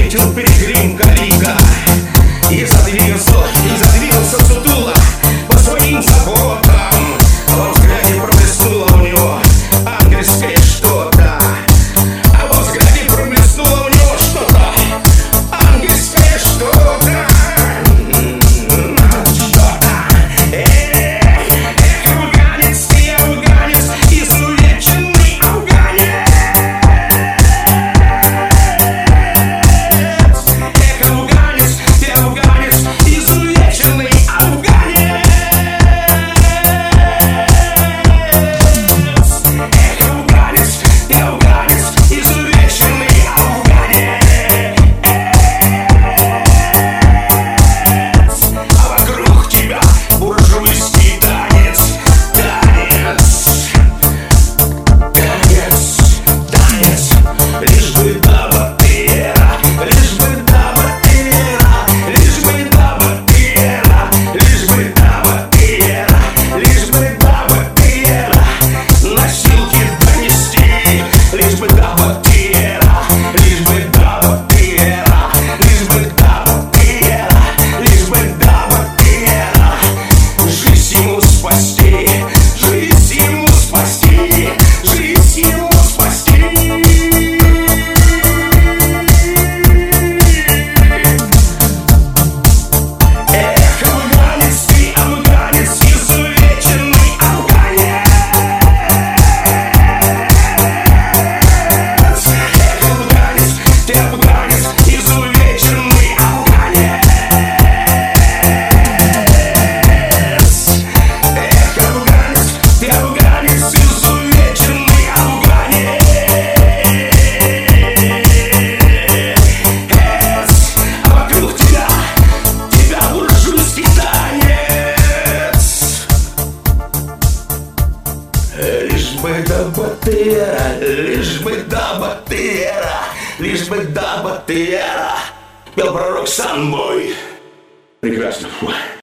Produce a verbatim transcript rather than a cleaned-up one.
заметил пилигрим Калига и задвигался, и задвигался сутуло по своим заботам. Во взгляде проблеснуло у него ангельское что-то. А во взгляде проблеснуло у него что-то, ангельское что-то. Что-то. Эх, эх, афганец, ты афганец, изувеченный афганец. Эх, афганец, ты афганец, изувеченный афганец. Эх, афганец, ты афганец, изувеченный афганец. А вокруг тебя буржуйский танец, танец, танец, танец. Лишь бы даба ты era, лишь бы даба ты era, лишь бы даба ты era, лишь бы даба ты era, лишь бы даба ты era. Носилки донести, лишь бы даба ты era, лишь бы даба ты era, лишь бы даба ты era, лишь бы даба ты era. Жизнь ему спасти, жизнь ему спасти, жизнь ему спасти. Эх, афганец, ты афганец, изувеченный афганец. Эх, афганец, ты афганец, изувеченный афганец. Эх, афганец, ты афганец, изувеченный афганец. А вокруг тебя, тебя буржуйский танец. Лишь бы даба ты era, лишь бы даба ты era, лишь бы даба ты era. Пел пророк Санбой. Прекрасно. Фу.